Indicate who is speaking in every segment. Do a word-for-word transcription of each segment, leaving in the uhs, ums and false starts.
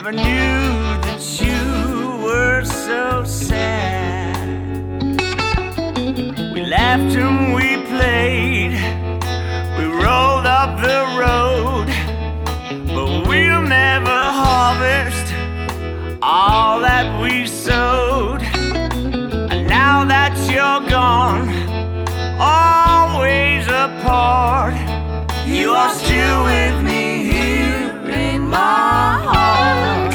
Speaker 1: never knew that you were so sad. We laughed and we played, we rolled up the road, but we'll never harvest all that we sowed. And now that you're gone, always apart, you are still with me here in my heart.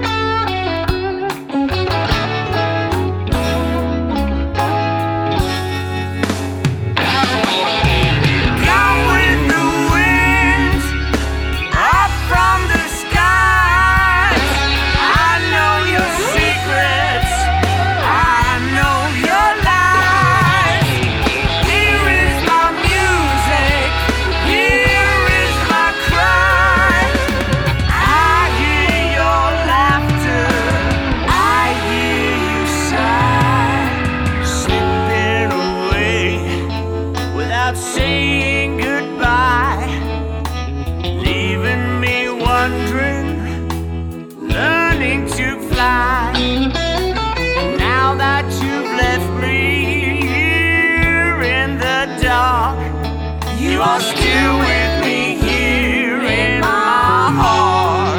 Speaker 1: Gone with the wind, up from the skies. I know your secrets, I know your lies. Here is my music, here is my cry. I hear your laughter, I hear you sigh, slipping away without saying goodbye, leaving me wondering, learning to fly. Now that you've left me here in the dark, you are still with me here in my heart.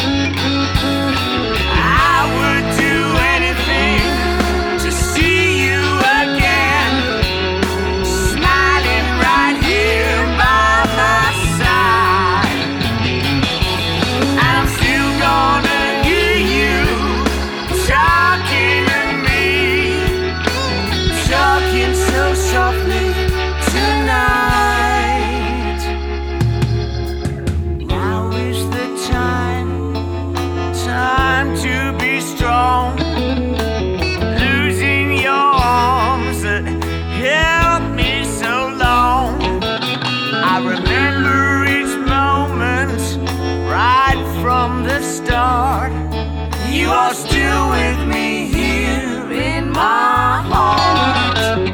Speaker 1: I would do anything to see you again, smiling right here by my side. And I'm still gonna hear you talking to me, talking so softly tonight. Now is the time, time to be strong, losing your arms that held me so long. I remember each moment right from the start. You are still with me here in my heart.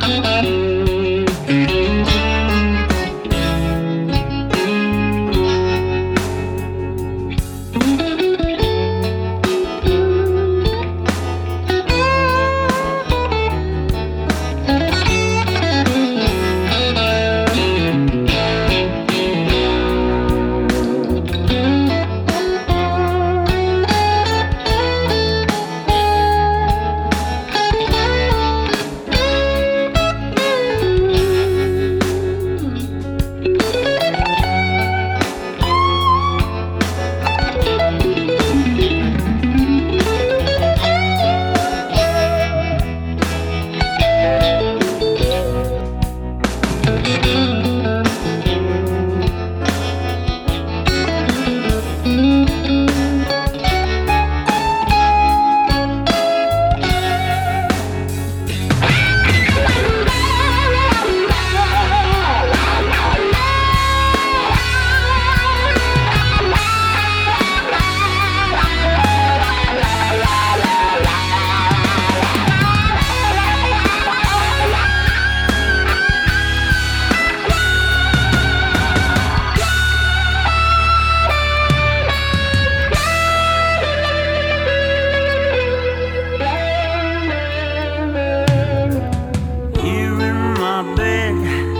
Speaker 1: Here in my bed,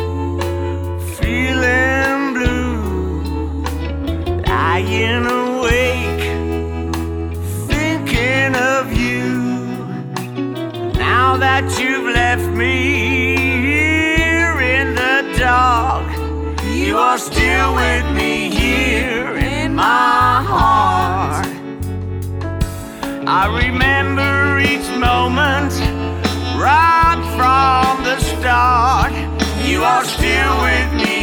Speaker 1: feeling blue, lying awake, thinking of you. Now that you've left me here in the dark, you are still with me here in my heart. I remember each moment right from the start. You are still with me